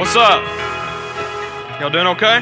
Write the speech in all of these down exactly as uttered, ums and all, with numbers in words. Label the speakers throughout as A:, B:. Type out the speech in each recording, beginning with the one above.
A: What's up? Y'all doing okay?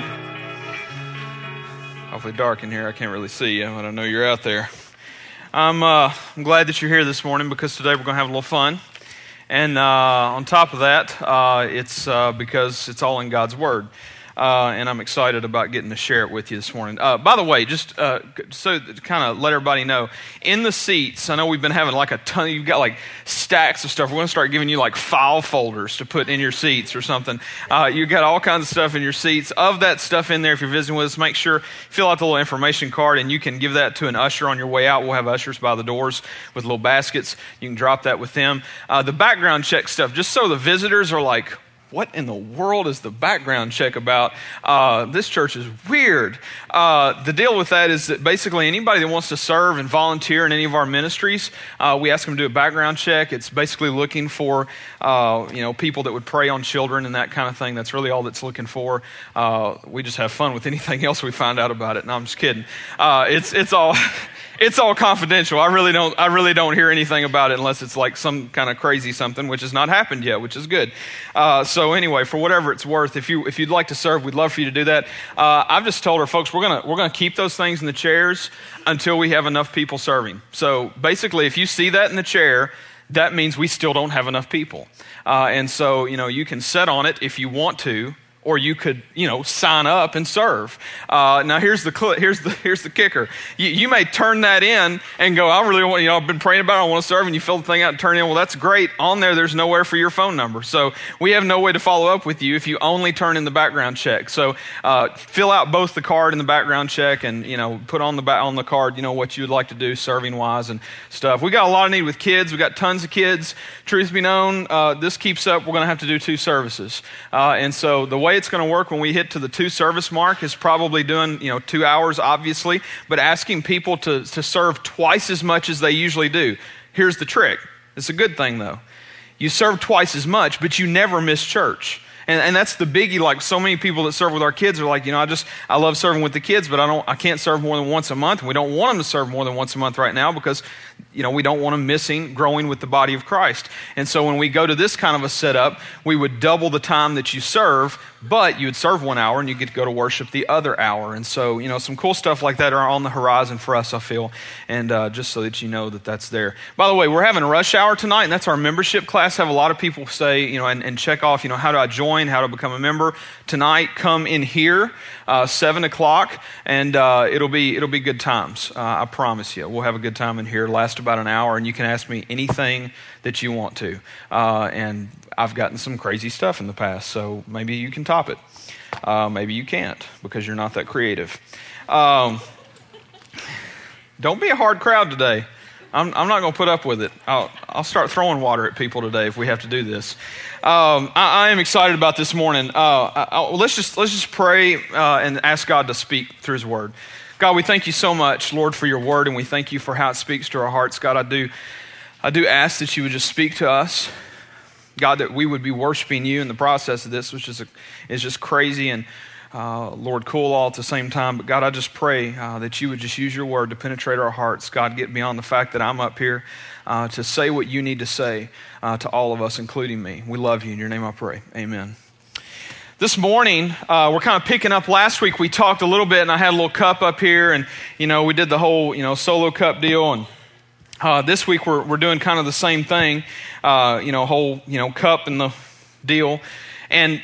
A: Awfully dark in here. I can't really see you, but I know you're out there. I'm, uh, I'm glad that you're here this morning because today we're going to have a little fun. And uh, on top of that, uh, it's uh, because it's all in God's Word. Uh, and I'm excited about getting to share it with you this morning. Uh, by the way, just uh, so to kind of let everybody know, in the seats, I know we've been having like a ton, you've got like stacks of stuff. We're going to start giving you like file folders to put in your seats or something. Uh, you've got all kinds of stuff in your seats. Of that stuff in there, if you're visiting with us, make sure, fill out the little information card and you can give that to an usher on your way out. We'll have ushers by the doors with little baskets. You can drop that with them. Uh, the background check stuff, just so the visitors are like, what in the world is the background check about? Uh, this church is weird. Uh, the deal with that is that basically anybody that wants to serve and volunteer in any of our ministries, uh, we ask them to do a background check. It's basically looking for uh, you know people that would prey on children and that kind of thing. That's really all that's looking for. Uh, we just have fun with anything else we find out about it. No, I'm just kidding. Uh, it's it's all. It's all confidential. I really don't I really don't hear anything about it unless it's like some kind of crazy something, which has not happened yet, which is good. Uh, so anyway, for whatever it's worth, if you if you'd like to serve, we'd love for you to do that. Uh, I've just told our folks we're gonna we're gonna keep those things in the chairs until we have enough people serving. So basically, if you see that in the chair, that means we still don't have enough people. Uh, and so you know you can sit on it if you want to. Or you could, you know, sign up and serve. Uh, now here's the cl- here's the here's the kicker. You, you may turn that in and go, I really want, you know, I've been praying about it, I want to serve, and you fill the thing out and turn it in. Well, that's great. On there, there's nowhere for your phone number, so we have no way to follow up with you if you only turn in the background check. So uh, fill out both the card and the background check, and you know, put on the ba- on the card, you know, what you would like to do serving wise and stuff. We got a lot of need with kids. We got tons of kids. Truth be known, uh, this keeps up. We're going to have to do two services, uh, and so the way it's going to work when we hit to the two service mark is probably doing, you know, two hours, obviously, but asking people to, to serve twice as much as they usually do. Here's the trick. It's a good thing, though. You serve twice as much, but you never miss church. And, and that's the biggie. Like so many people that serve with our kids are like, you know, I just, I love serving with the kids, but I don't, I can't serve more than once a month. And we don't want them to serve more than once a month right now because, you know, we don't want them missing growing with the body of Christ. And so when we go to this kind of a setup, we would double the time that you serve, but you would serve one hour and you get to go to worship the other hour. And so, you know, some cool stuff like that are on the horizon for us, I feel. And uh, just so that you know that that's there. By the way, we're having a rush hour tonight, and that's our membership class. Have a lot of people say, you know, and, and check off, you know, how do I join, how to become a member. Tonight, come in here, uh, seven o'clock, and uh, it'll be it'll be good times. Uh, I promise you. We'll have a good time in here. Last about an hour, and you can ask me anything that you want to. Uh, and I've gotten some crazy stuff in the past, so maybe you can top it. Uh, maybe you can't because you're not that creative. Um, don't be a hard crowd today. I'm, I'm not going to put up with it. I'll, I'll start throwing water at people today if we have to do this. Um, I, I am excited about this morning. Uh, I, I, let's just let's just pray uh, and ask God to speak through His Word. God, we thank you so much, Lord, for your Word, and we thank you for how it speaks to our hearts. God, I do I do ask that you would just speak to us. God, that we would be worshiping you in the process of this, which is a, is just crazy and uh, Lord, cool all at the same time. But God, I just pray uh, that you would just use your word to penetrate our hearts. God, get beyond the fact that I'm up here uh, to say what you need to say uh, to all of us, including me. We love you. In your name I pray. Amen. This morning, uh, we're kind of picking up. Last week we talked a little bit, and I had a little cup up here, and you know we did the whole you know solo cup deal, and uh, this week we're we're doing kind of the same thing, uh, you know, whole you know cup and the deal, and.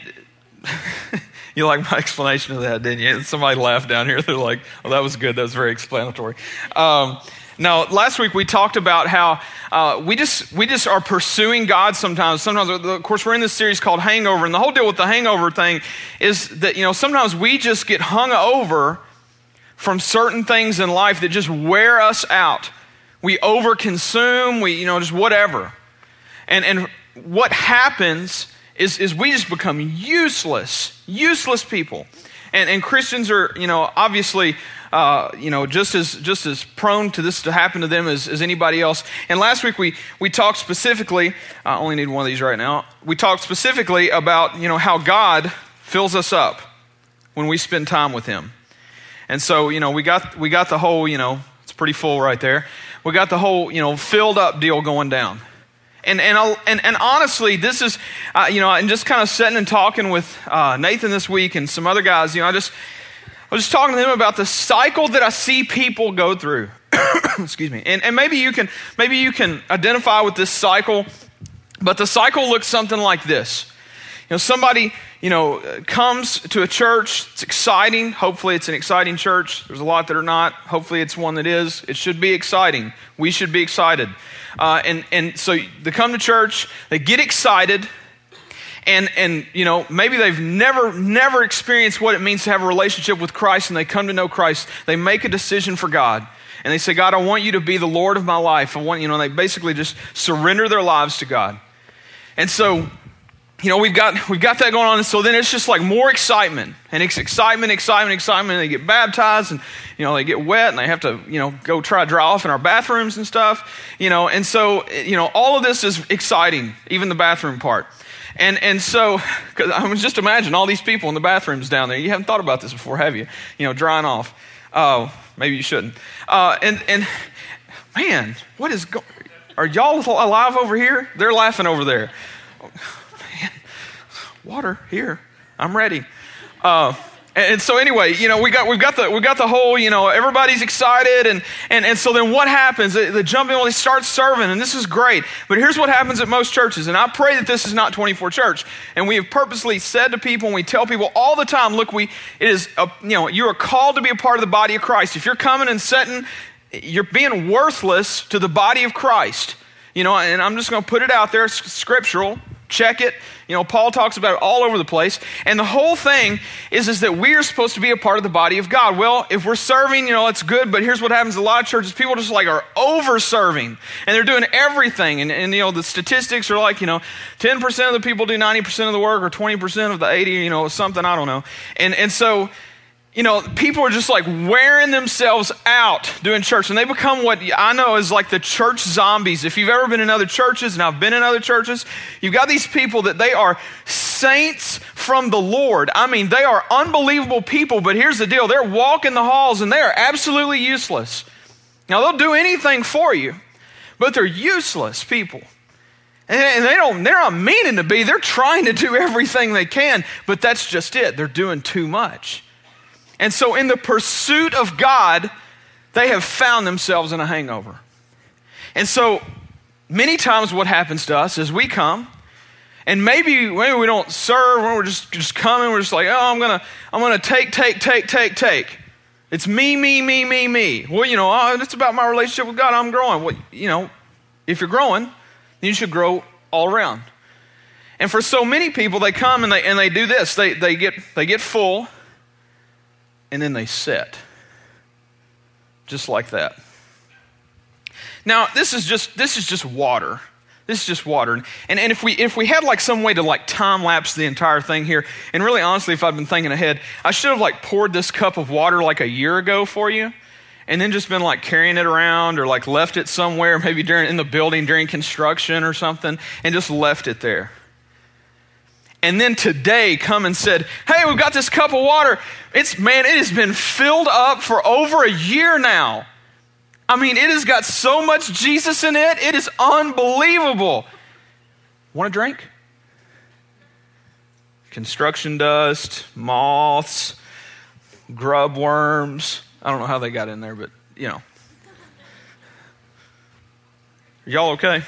A: You like my explanation of that, didn't you? Somebody laughed down here. They're like, oh, that was good. That was very explanatory. Um, now, last week we talked about how uh, we just we just are pursuing God sometimes. Sometimes, of course, we're in this series called Hangover. And the whole deal with the hangover thing is that, you know, sometimes we just get hung over from certain things in life that just wear us out. We overconsume, we, you know, just whatever. And, and what happens Is, is we just become useless, useless people. And, and Christians are, you know, obviously, uh, you know, just as just as prone to this to happen to them as, as anybody else. And last week we we talked specifically, I only need one of these right now. We talked specifically about, you know, how God fills us up when we spend time with Him. And so, you know, we got we got the whole, you know, it's pretty full right there. We got the whole, you know, filled up deal going down. And and I'll, and, and honestly, this is, uh, you know, and just kind of sitting and talking with uh, Nathan this week and some other guys, you know, I just, I was just talking to them about the cycle that I see people go through. Excuse me. And, and maybe you can, maybe you can identify with this cycle, but the cycle looks something like this. You know, somebody, you know, comes to a church, it's exciting. Hopefully it's an exciting church. There's a lot that are not. Hopefully it's one that is. It should be exciting. We should be excited. Uh, and, and so they come to church, they get excited, and, and, you know, maybe they've never, never experienced what it means to have a relationship with Christ, and they come to know Christ. They make a decision for God, and they say, God, I want you to be the Lord of my life. I want, you know, they basically just surrender their lives to God. And so, you know, we've got we've got that going on, and so then it's just like more excitement, and it's excitement, excitement, excitement, and they get baptized, and, you know, they get wet, and they have to, you know, go try to dry off in our bathrooms and stuff, you know, and so, you know, all of this is exciting, even the bathroom part. And and so, because I was just imagine all these people in the bathrooms down there. You haven't thought about this before, have you? You know, drying off. Oh, maybe you shouldn't. Uh, and, and, man, what is going, are y'all alive over here? They're laughing over there. Water here, I'm ready. Uh, and, and so anyway, you know, we got we've got the we got the whole, you know, everybody's excited, and and and so then what happens? The, the jumping, well, they start serving, and this is great. But here's what happens at most churches, and I pray that this is not twenty-four Church. And we have purposely said to people, and we tell people all the time, look, we it is a, you know, you are called to be a part of the body of Christ. If you're coming and sitting, you're being worthless to the body of Christ. You know, and I'm just going to put it out there, it's scriptural. Check it. You know, Paul talks about it all over the place. And the whole thing is, is that we are supposed to be a part of the body of God. Well, if we're serving, you know, it's good. But here's what happens in a lot of churches. People just like are over serving. And they're doing everything. And, and, you know, the statistics are like, you know, ten percent of the people do ninety percent of the work, or twenty percent of the eighty, you know, something, I don't know. And, and so, you know, people are just like wearing themselves out doing church. And they become what I know is like the church zombies. If you've ever been in other churches, and I've been in other churches, you've got these people that they are saints from the Lord. I mean, they are unbelievable people, but here's the deal. They're walking the halls and they are absolutely useless. Now, they'll do anything for you, but they're useless people. And they don't, they're not meaning to be. They're trying to do everything they can, but that's just it. They're doing too much. And so in the pursuit of God, they have found themselves in a hangover. And so many times what happens to us is we come, and maybe, maybe we don't serve, we're just, just coming, we're just like, oh, I'm gonna, I'm gonna take, take, take, take, take. It's me, me, me, me, me. Well, you know, oh, it's about my relationship with God, I'm growing. Well, you know, if you're growing, then you should grow all around. And for so many people, they come and they and they do this. They they get they get full, and then they sit. Just like that. Now, this is just this is just water. This is just water. And and if we if we had like some way to like time lapse the entire thing here, and really honestly, if I'd been thinking ahead, I should have like poured this cup of water like a year ago for you, and then just been like carrying it around, or like left it somewhere, maybe during in the building during construction or something, and just left it there. And then today come and said, hey, we've got this cup of water. It's, man, it has been filled up for over a year now. I mean, it has got so much Jesus in it. It is unbelievable. Want a drink? Construction dust, moths, grub worms. I don't know how they got in there, but, you know. Are y'all okay?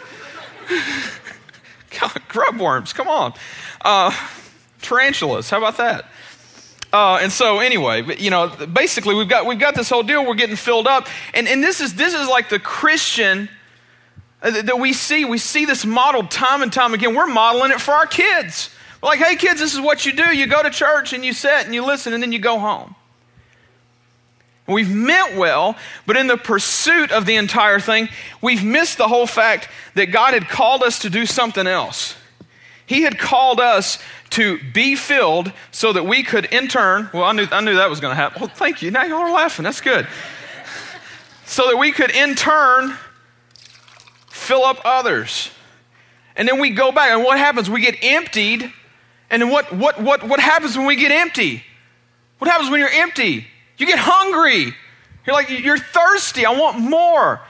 A: God, grub worms, come on. Uh, tarantulas, how about that? Uh, and so anyway, but you know, basically we've got we've got this whole deal. We're getting filled up, and and this is this is like the Christian uh, that we see. We see this modeled time and time again. We're modeling it for our kids. We're like, hey kids, this is what you do. You go to church and you sit and you listen, and then you go home. We've meant well, but in the pursuit of the entire thing, we've missed the whole fact that God had called us to do something else. He had called us to be filled so that we could in turn, well, I knew, I knew that was going to happen. Well, thank you. Now y'all are laughing. That's good. So that we could in turn fill up others. And then we go back, and what happens? We get emptied. And then what, what, what, what happens when we get empty? What happens when you're empty? You get hungry. You're like, you're thirsty. I want more.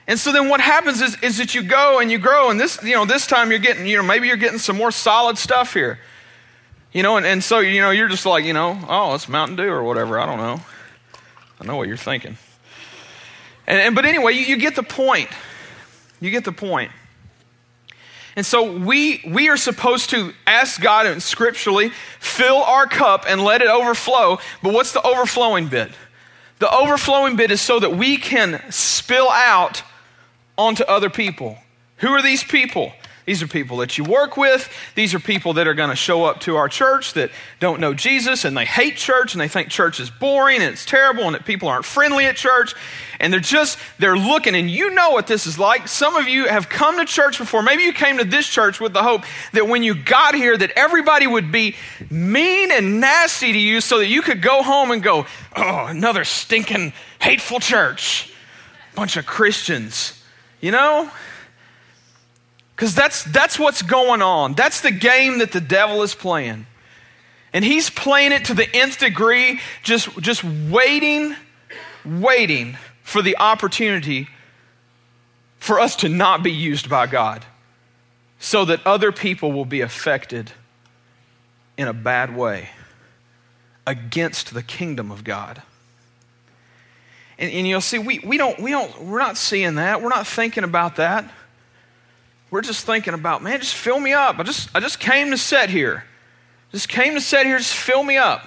A: And so then what happens is, is that you go and you grow, and this, you know, this time you're getting, you know, maybe you're getting some more solid stuff here. You know, and, and so, you know, you're just like, you know, oh, it's Mountain Dew or whatever. I don't know. I know what you're thinking. And, and but anyway, you, you get the point. You get the point. And so we we are supposed to ask God and scripturally fill our cup and let it overflow. But what's the overflowing bit? The overflowing bit is so that we can spill out onto other people. Who are these people? These are people that you work with. These are people that are going to show up to our church that don't know Jesus, and they hate church, and they think church is boring and it's terrible and that people aren't friendly at church. And they're just, they're looking, and you know what this is like. Some of you have come to church before. Maybe you came to this church with the hope that when you got here that everybody would be mean and nasty to you so that you could go home and go, oh, another stinking hateful church. Bunch of Christians, you know? Because that's that's what's going on. That's the game that the devil is playing. And he's playing it to the nth degree, just, just waiting, waiting for the opportunity for us to not be used by God so that other people will be affected in a bad way against the kingdom of God. And, and you'll see, we, we don't, we don't, we're not seeing that. We're not thinking about that. We're just thinking about, man, just fill me up. I just I just came to sit here. Just came to sit here, just fill me up.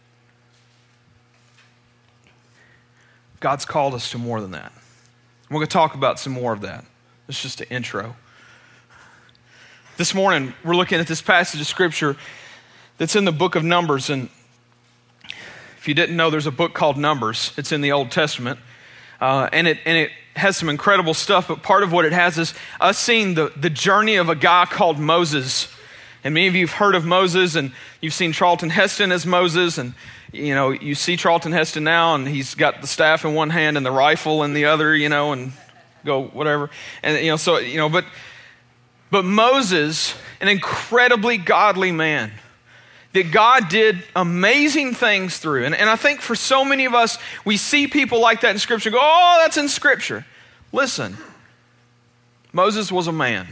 A: God's called us to more than that. We're going to talk about some more of that. It's just an intro. This morning, we're looking at this passage of Scripture that's in the book of Numbers. And if you didn't know, there's a book called Numbers. It's in the Old Testament. Uh, and it and it has some incredible stuff, but part of what it has is us seeing the, the journey of a guy called Moses. And many of you have heard of Moses, and you've seen Charlton Heston as Moses, and you know, you see Charlton Heston now, and he's got the staff in one hand and the rifle in the other, you know, and go whatever. And you know, so you know, but but Moses, an incredibly godly man, that God did amazing things through. And, and I think for so many of us, we see people like that in Scripture and go, oh, that's in Scripture. Listen, Moses was a man.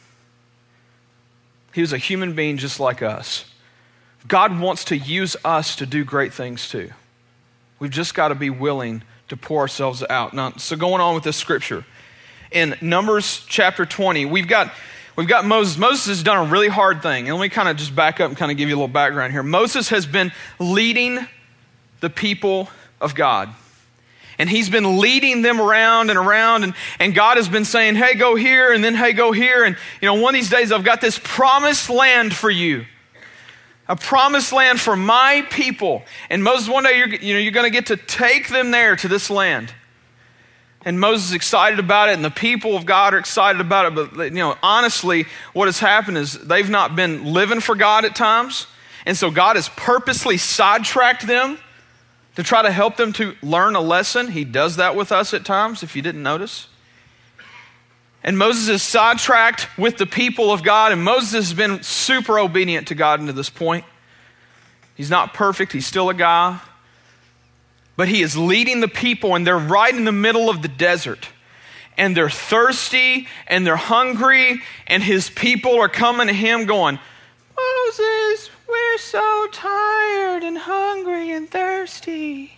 A: He was a human being just like us. God wants to use us to do great things too. We've just got to be willing to pour ourselves out. Now, so going on with this Scripture. In Numbers chapter twenty, we've got... We've got Moses. Moses has done a really hard thing. And let me kind of just back up and kind of give you a little background here. Moses has been leading the people of God. And he's been leading them around and around. And, and God has been saying, hey, go here. And then, hey, go here. And, you know, one of these days I've got this promised land for you. A promised land for my people. And Moses, one day, you're, you know, you're going to get to take them there to this land. And Moses is excited about it, and the people of God are excited about it. But, you know, honestly, what has happened is they've not been living for God at times. And so God has purposely sidetracked them to try to help them to learn a lesson. He does that with us at times, if you didn't notice. And Moses is sidetracked with the people of God, and Moses has been super obedient to God into this point. He's not perfect. He's still a guy. But he is leading the people, and they're right in the middle of the desert. And they're thirsty, and they're hungry, and his people are coming to him going, Moses, we're so tired and hungry and thirsty.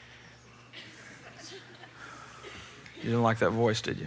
A: You didn't like that voice, did you?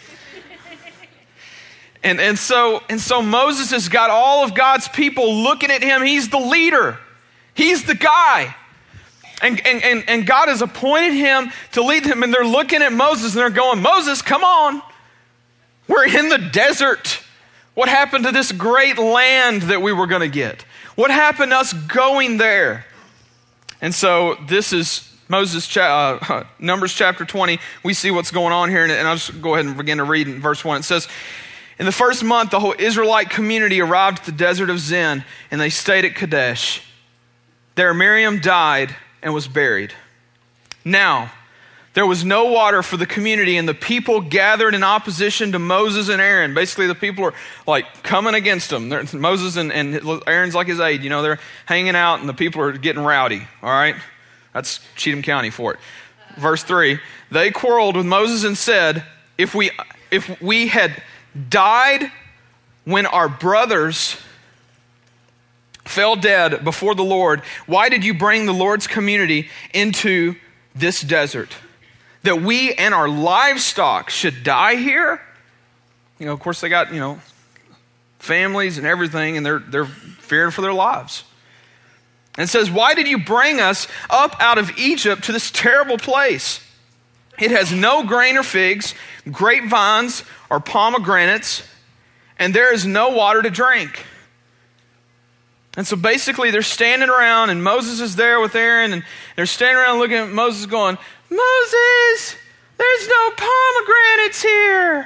A: And, and, so, and so Moses has got all of God's people looking at him. He's the leader. He's the guy. And, and, and, and God has appointed him to lead them, and they're looking at Moses and they're going, Moses, come on. We're in the desert. What happened to this great land that we were going to get? What happened to us going there? And so this is Moses, cha- uh, Numbers chapter twenty. We see what's going on here, and, and I'll just go ahead and begin to read in verse one. It says, in the first month, the whole Israelite community arrived at the desert of Zin, and they stayed at Kadesh. There Miriam died and was buried. Now, there was no water for the community, and the people gathered in opposition to Moses and Aaron. Basically, the people are like coming against them. They're, Moses and, and Aaron's like his aide. You know, they're hanging out, and the people are getting rowdy. All right? That's Cheatham County for it. Verse three, they quarreled with Moses and said, if we if we had died when our brothers fell dead before the Lord, why did you bring the Lord's community into this desert? That we and our livestock should die here? You know, of course they got, you know, families and everything, and they're they're fearing for their lives. And it says, why did you bring us up out of Egypt to this terrible place? It has no grain or figs, grapevines or pomegranates, and there is no water to drink. And so basically they're standing around, and Moses is there with Aaron, and they're standing around looking at Moses going, Moses, there's no pomegranates here.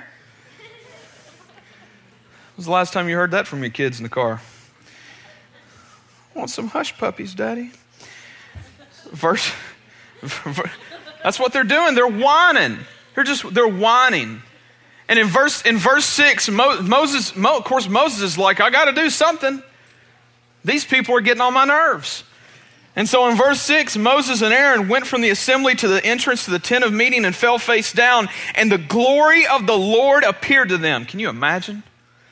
A: When was the last time you heard that from your kids in the car? I want some hush puppies, Daddy. Verse, that's what they're doing. They're whining. They're just, they're whining. And in verse in verse six, Mo, Moses, Mo, of course, Moses is like, I got to do something. These people are getting on my nerves. And so in verse six, Moses and Aaron went from the assembly to the entrance to the tent of meeting and fell face down, and the glory of the Lord appeared to them. Can you imagine?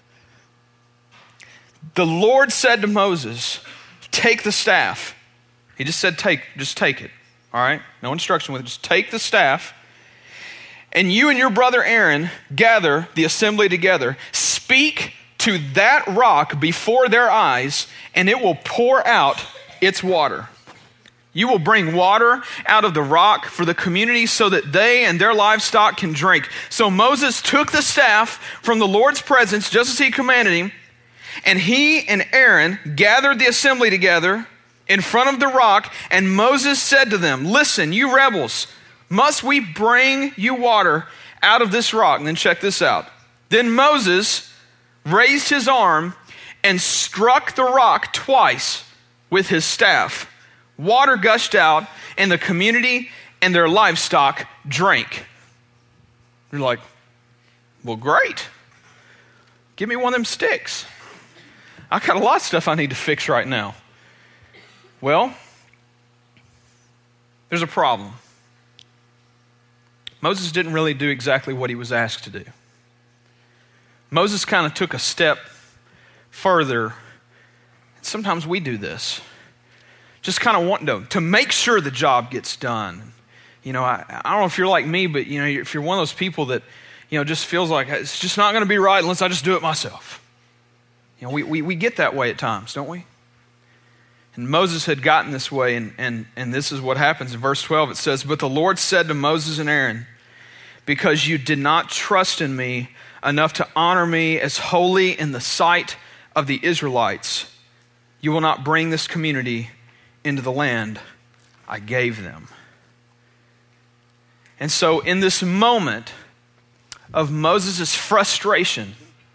A: The Lord said to Moses, take the staff. He just said, take, just take it. All right? No instruction with it. Just take the staff. And you and your brother Aaron gather the assembly together. Speak to that rock before their eyes, and it will pour out its water. You will bring water out of the rock for the community so that they and their livestock can drink. So Moses took the staff from the Lord's presence, just as he commanded him, and he and Aaron gathered the assembly together in front of the rock, and Moses said to them, listen, you rebels, must we bring you water out of this rock? And then check this out. Then Moses raised his arm and struck the rock twice with his staff. Water gushed out, and the community and their livestock drank. You're like, well, great. Give me one of them sticks. I got a lot of stuff I need to fix right now. Well, there's a problem. Moses didn't really do exactly what he was asked to do. Moses kind of took a step further. Sometimes we do this. Just kind of want to, to make sure the job gets done. You know, I, I don't know if you're like me, but you know, if you're one of those people that, you know, just feels like it's just not going to be right unless I just do it myself. You know, we, we, we get that way at times, don't we? And Moses had gotten this way, and, and, and this is what happens. In verse twelve, it says, but the Lord said to Moses and Aaron, because you did not trust in me enough to honor me as holy in the sight of the Israelites, you will not bring this community into the land I gave them. And so in this moment of Moses' frustration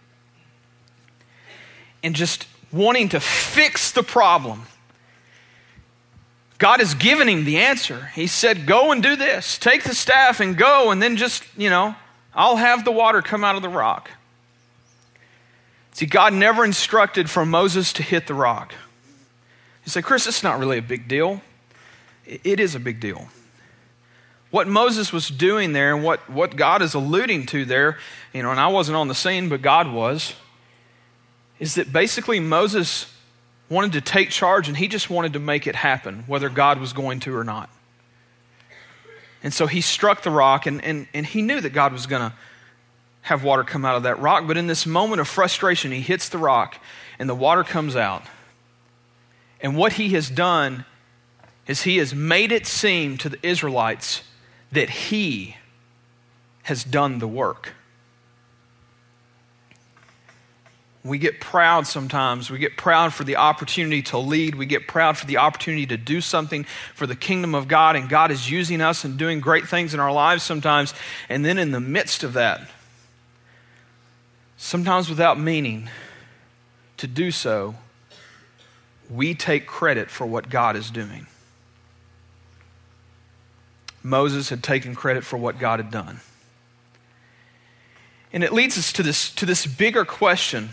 A: and just wanting to fix the problem, God has given him the answer. He said, go and do this. Take the staff and go, and then just, you know, I'll have the water come out of the rock. See, God never instructed for Moses to hit the rock. You say, Chris, it's not really a big deal. It is a big deal. What Moses was doing there and what, what God is alluding to there, you know, and I wasn't on the scene, but God was, is that basically Moses wanted to take charge, and he just wanted to make it happen, whether God was going to or not. And so he struck the rock, and, and, and he knew that God was going to have water come out of that rock. But in this moment of frustration, he hits the rock, and the water comes out. And what he has done is he has made it seem to the Israelites that he has done the work. We get proud sometimes. We get proud for the opportunity to lead. We get proud for the opportunity to do something for the kingdom of God. And God is using us and doing great things in our lives sometimes. And then in the midst of that, sometimes without meaning to do so, we take credit for what God is doing. Moses had taken credit for what God had done. And it leads us to this, to this bigger question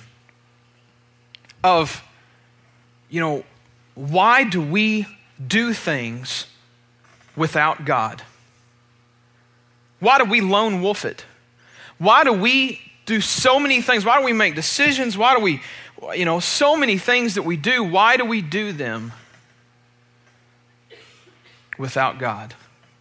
A: of, you know, why do we do things without God? Why do we lone wolf it? Why do we do so many things? Why do we make decisions? Why do we, you know, so many things that we do, why do we do them without God?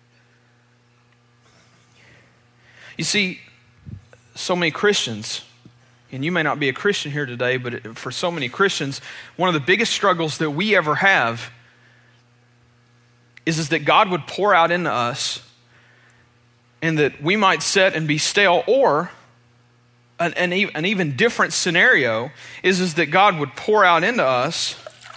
A: You see, so many Christians, and you may not be a Christian here today, but for so many Christians, one of the biggest struggles that we ever have is, is that God would pour out into us and that we might sit and be stale, or an, an, an even different scenario is, is that God would pour out into us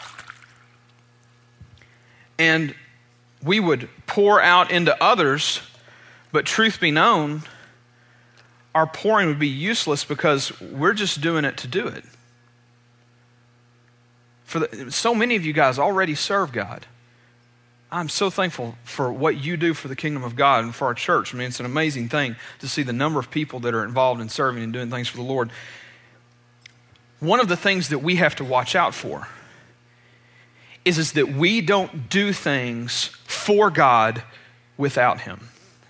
A: and we would pour out into others, but truth be known, our pouring would be useless because we're just doing it to do it. For the, so many of you guys already serve God. I'm so thankful for what you do for the kingdom of God and for our church. I mean, it's an amazing thing to see the number of people that are involved in serving and doing things for the Lord. One of the things that we have to watch out for is, is that we don't do things for God without Him.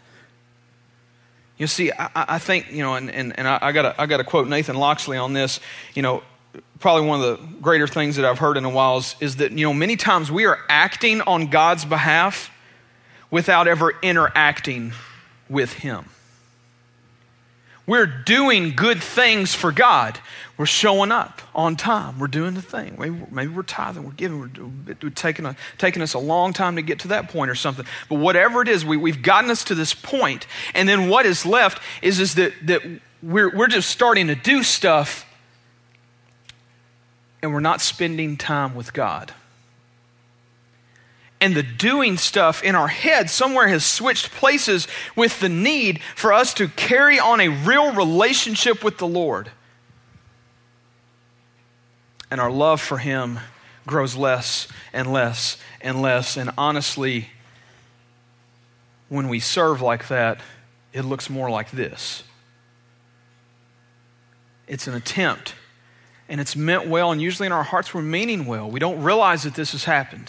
A: You see, I, I think, you know, and, and, and I, I got I got to quote Nathan Loxley on this. You know, probably one of the greater things that I've heard in a while is, is that, you know, many times we are acting on God's behalf without ever interacting with Him. We're doing good things for God. We're showing up on time. We're doing the thing. Maybe, maybe we're tithing. We're giving. We're, we're taking, a, taking us a long time to get to that point or something. But whatever it is, we, we've gotten us to this point. And then what is left is, is that, that we're, we're just starting to do stuff and we're not spending time with God. And the doing stuff in our head somewhere has switched places with the need for us to carry on a real relationship with the Lord. And our love for Him grows less and less and less. And honestly, when we serve like that, it looks more like this. It's an attempt, and it's meant well, and usually in our hearts we're meaning well. We don't realize that this has happened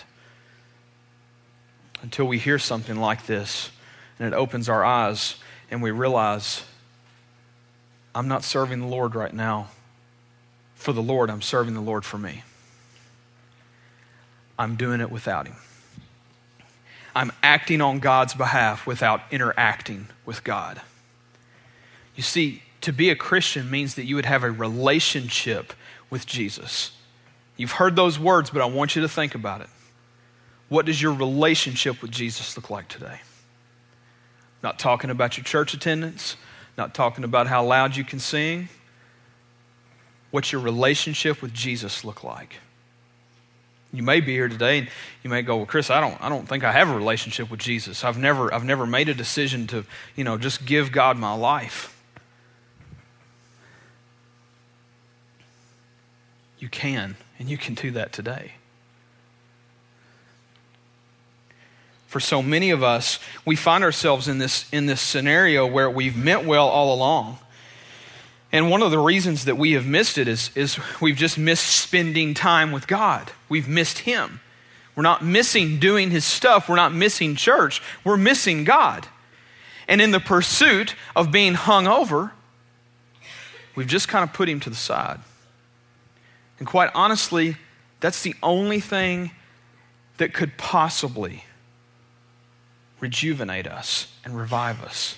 A: until we hear something like this, and it opens our eyes, and we realize, I'm not serving the Lord right now for the Lord. I'm serving the Lord for me. I'm doing it without Him. I'm acting on God's behalf without interacting with God. You see, to be a Christian means that you would have a relationship with Jesus. You've heard those words, but I want you to think about it. What does your relationship with Jesus look like today? Not talking about your church attendance, not talking about how loud you can sing. What's your relationship with Jesus look like? You may be here today and you may go, well, Chris, I don't I don't think I have a relationship with Jesus. I've never I've never made a decision to, you know, just give God my life. You can, and you can do that today. For so many of us, we find ourselves in this, in this scenario where we've meant well all along. And one of the reasons that we have missed it is, is we've just missed spending time with God. We've missed Him. We're not missing doing His stuff. We're not missing church. We're missing God. And in the pursuit of being hung over, we've just kind of put Him to the side. And quite honestly, that's the only thing that could possibly rejuvenate us and revive us.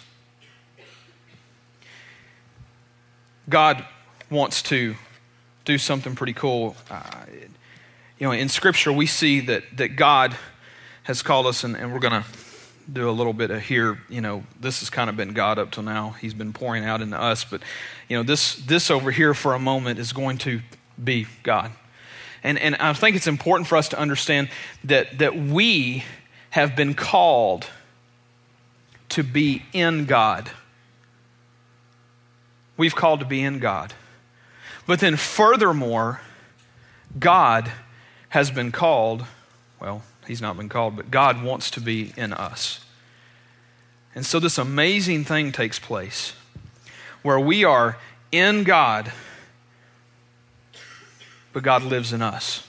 A: God wants to do something pretty cool. Uh, you know, in Scripture, we see that that God has called us, and, and we're going to do a little bit of here. You know, this has kind of been God up till now. He's been pouring out into us, but you know, this this over here for a moment is going to be God. And and I think it's important for us to understand that that we have been called to be in God. We've called to be in God. But then furthermore, God has been called, well, He's not been called, but God wants to be in us. And so this amazing thing takes place where we are in God, but God lives in us.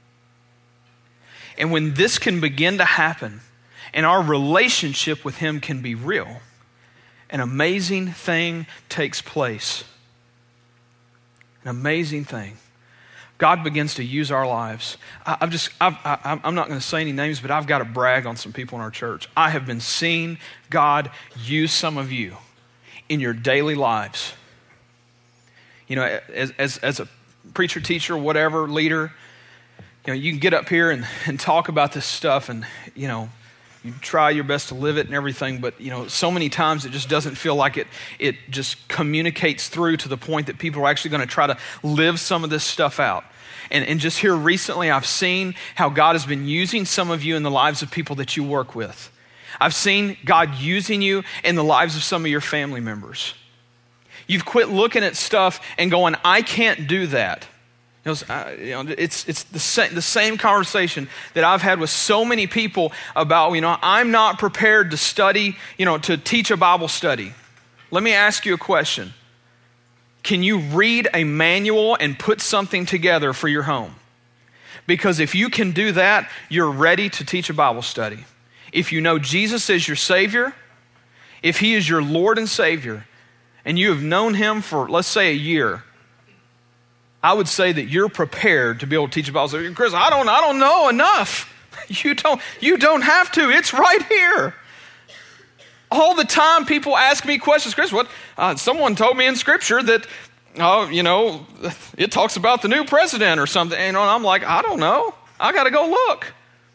A: And when this can begin to happen, and our relationship with Him can be real, an amazing thing takes place. An amazing thing. God begins to use our lives. I, I've just, I've, I, I'm not going to say any names, but I've got to brag on some people in our church. I have been seeing God use some of you in your daily lives. You know, as, as, as a preacher, teacher, whatever, leader, you know, you can get up here and, and talk about this stuff and, you know, you try your best to live it and everything, but, you know, so many times it just doesn't feel like it, it just communicates through to the point that people are actually going to try to live some of this stuff out. And, and just here recently, I've seen how God has been using some of you in the lives of people that you work with. I've seen God using you in the lives of some of your family members. You've quit looking at stuff and going, I can't do that. You know, uh, you know, it's it's the same, the same conversation that I've had with so many people about, you know, I'm not prepared to study, you know, to teach a Bible study. Let me ask you a question. Can you read a manual and put something together for your home? Because if you can do that, you're ready to teach a Bible study. If you know Jesus is your Savior, if He is your Lord and Savior, and you have known Him for, let's say, a year, I would say that you're prepared to be able to teach a Bible study. Chris, I don't, I don't know enough. You don't, you don't have to. It's right here. All the time people ask me questions. Chris, what? Uh, someone told me in Scripture that, oh, you know, it talks about the new president or something. And I'm like, I don't know. I got to go look.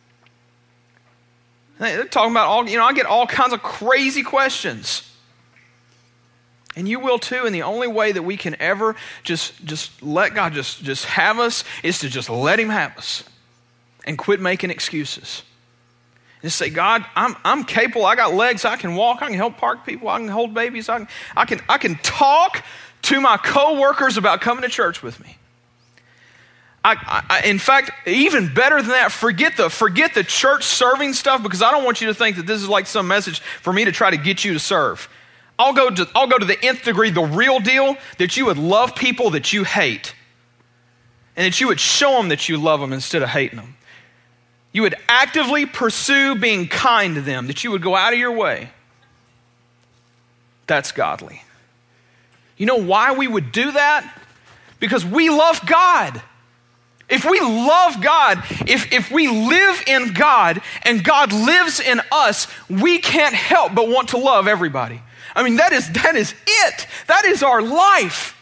A: They're talking about all, you know, I get all kinds of crazy questions. And you will too, and the only way that we can ever just, just let God just, just have us is to just let Him have us and quit making excuses. And just say, God, I'm, I'm capable, I got legs, I can walk, I can help park people, I can hold babies, I can, I can, I can talk to my coworkers about coming to church with me. I, I, in fact, even better than that, forget the, forget the church serving stuff, because I don't want you to think that this is like some message for me to try to get you to serve. I'll go to, I'll go to the nth degree, the real deal, that you would love people that you hate. And that you would show them that you love them instead of hating them. You would actively pursue being kind to them, that you would go out of your way. That's godly. You know why we would do that? Because we love God. If we love God, if, if we live in God and God lives in us, we can't help but want to love everybody. I mean, that is, that is it. That is our life.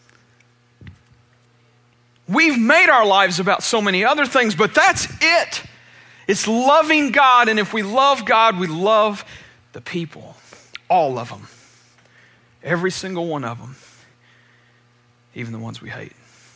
A: We've made our lives about so many other things, but that's it. It's loving God, and if we love God, we love the people. All of them. Every single one of them. Even the ones we hate.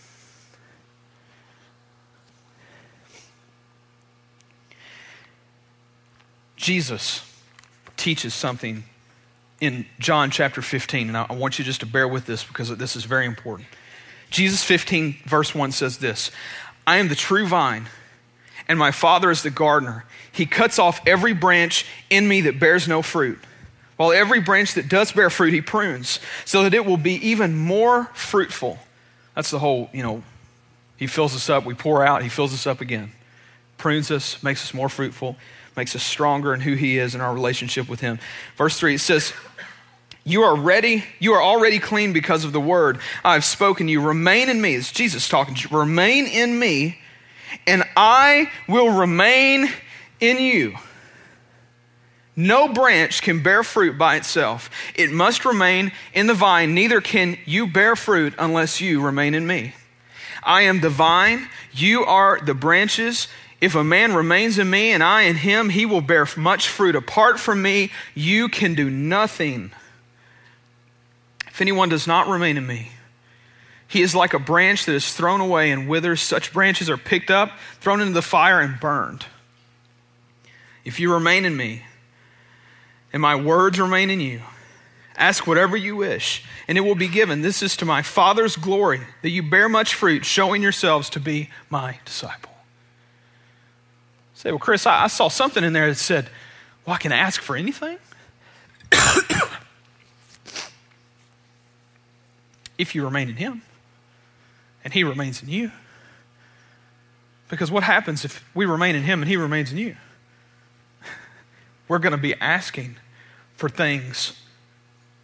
A: Jesus teaches something in John chapter fifteen, and I want you just to bear with this because this is very important. Jesus fifteen verse one says this, I am the true vine, and my Father is the gardener. He cuts off every branch in me that bears no fruit, while every branch that does bear fruit he prunes, so that it will be even more fruitful. That's the whole, you know, He fills us up, we pour out, He fills us up again. Prunes us, makes us more fruitful, makes us stronger in who He is in our relationship with Him. Verse three, it says, You are ready, you are already clean because of the word I have spoken to you. Remain in me. It's Jesus talking to you. Remain in me, and I will remain in you. No branch can bear fruit by itself. It must remain in the vine. Neither can you bear fruit unless you remain in me. I am the vine, you are the branches. If a man remains in me and I in him, he will bear much fruit. Apart from me, you can do nothing. If anyone does not remain in me, he is like a branch that is thrown away and withers. Such branches are picked up, thrown into the fire, and burned. If you remain in me, and my words remain in you, ask whatever you wish, and it will be given. This is to my Father's glory, that you bear much fruit, showing yourselves to be my disciple. Say, well, Chris, I, I saw something in there that said, well, I can ask for anything? If you remain in Him, and He remains in you. Because what happens if we remain in Him and He remains in you? We're going to be asking for things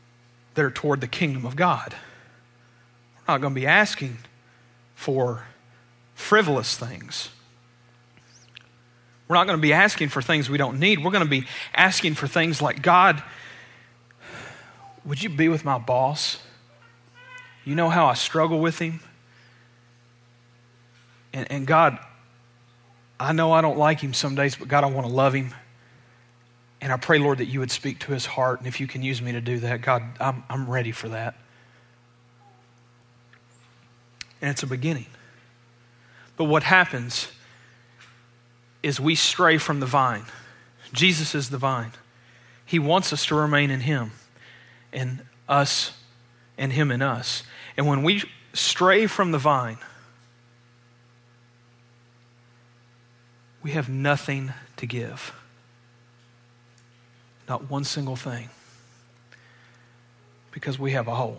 A: that are toward the kingdom of God. We're not going to be asking for frivolous things. We're not going to be asking for things we don't need. We're going to be asking for things like, God, would you be with my boss? You know how I struggle with him. And, and God, I know I don't like him some days, but God, I want to love him. And I pray, Lord, that you would speak to his heart. And if you can use me to do that, God, I'm, I'm ready for that. And it's a beginning. But what happens is we stray from the vine. Jesus is the vine. He wants us to remain in him and us and him in us. And when we stray from the vine, we have nothing to give. Not one single thing. Because we have a hole.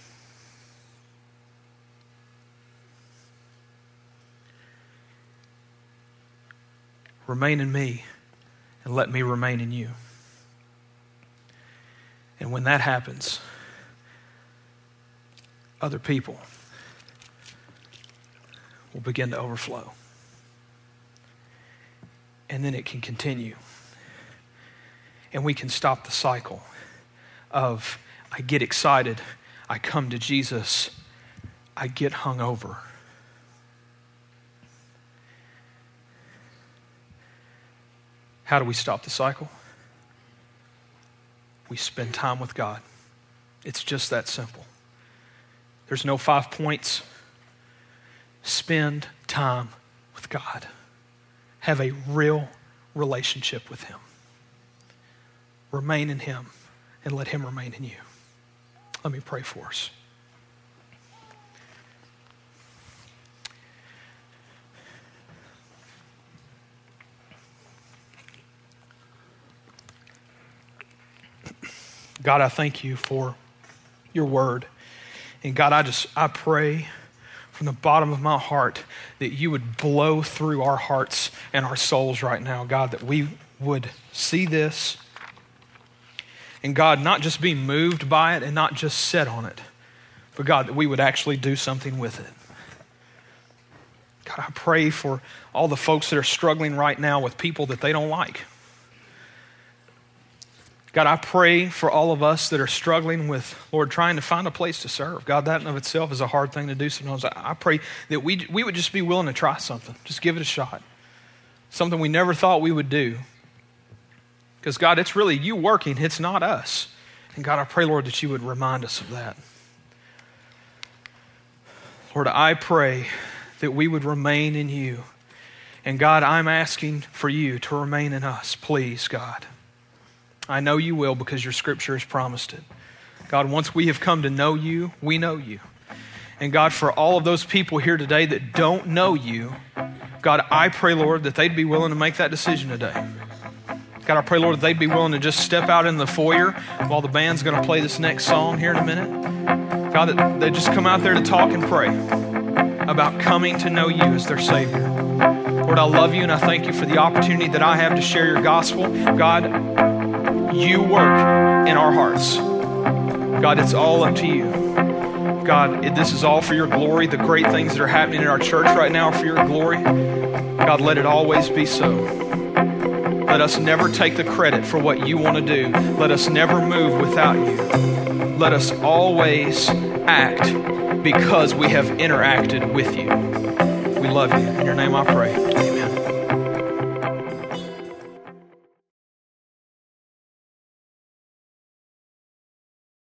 A: Remain in me and let me remain in you. And when that happens, other people will begin to overflow. And then it can continue. And we can stop the cycle of I get excited, I come to Jesus, I get hung over. How do we stop the cycle? We spend time with God. It's just that simple. There's no five points. Spend time with God. Have a real relationship with him. Remain in him and let him remain in you. Let me pray for us. God, I thank you for your word. And God, I just, I pray from the bottom of my heart that you would blow through our hearts and our souls right now, God, that we would see this. And God, not just be moved by it and not just sit on it, but God, that we would actually do something with it. God, I pray for all the folks that are struggling right now with people that they don't like. God, I pray for all of us that are struggling with, Lord, trying to find a place to serve. God, that in of itself is a hard thing to do sometimes. I pray that we, we would just be willing to try something. Just give it a shot. Something we never thought we would do. Because God, it's really you working. It's not us. And God, I pray, Lord, that you would remind us of that. Lord, I pray that we would remain in you. And God, I'm asking for you to remain in us. Please, God. I know you will because your scripture has promised it. God, once we have come to know you, we know you. And God, for all of those people here today that don't know you, God, I pray, Lord, that they'd be willing to make that decision today. God, I pray, Lord, that they'd be willing to just step out in the foyer while the band's going to play this next song here in a minute. God, that they just come out there to talk and pray about coming to know you as their Savior. Lord, I love you and I thank you for the opportunity that I have to share your gospel. God, you work in our hearts. God, it's all up to you. God, it, this is all for your glory. The great things that are happening in our church right now are for your glory. God, let it always be so. Let us never take the credit for what you want to do. Let us never move without you. Let us always act because we have interacted with you. We love you. In your name I pray. Amen.